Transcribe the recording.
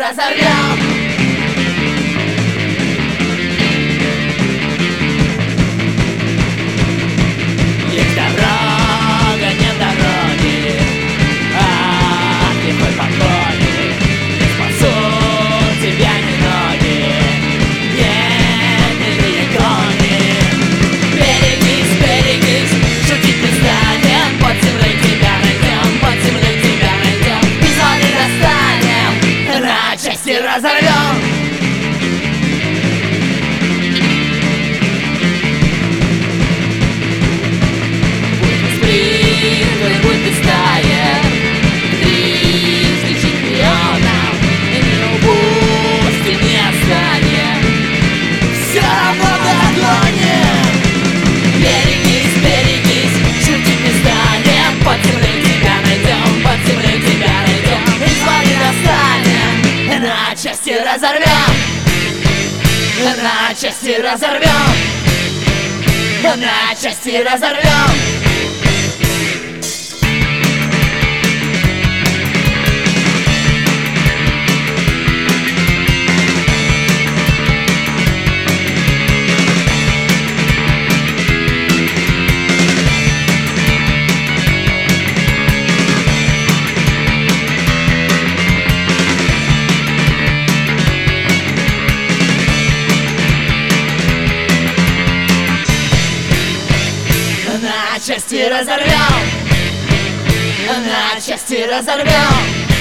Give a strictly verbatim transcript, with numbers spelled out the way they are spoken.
разорвем. Есть дорога, нет дороги, а от лихой погони не спасут тебя ни ноги, нет, ни перегони. Берегись, берегись, шутить не станем, под землей тебя найдем, под землей тебя найдем, из воды достанем, на части разорвем. Будь ты стая, гризли чемпионом, не упусти, не отстанем, все равно догоним. Берегись, берегись, шутить не станем, под землей тебя найдем, под землей тебя найдем, из воды достанем, на части разорвем, на части разорвем, на части разорвем. На части разорвем, на части разорвем.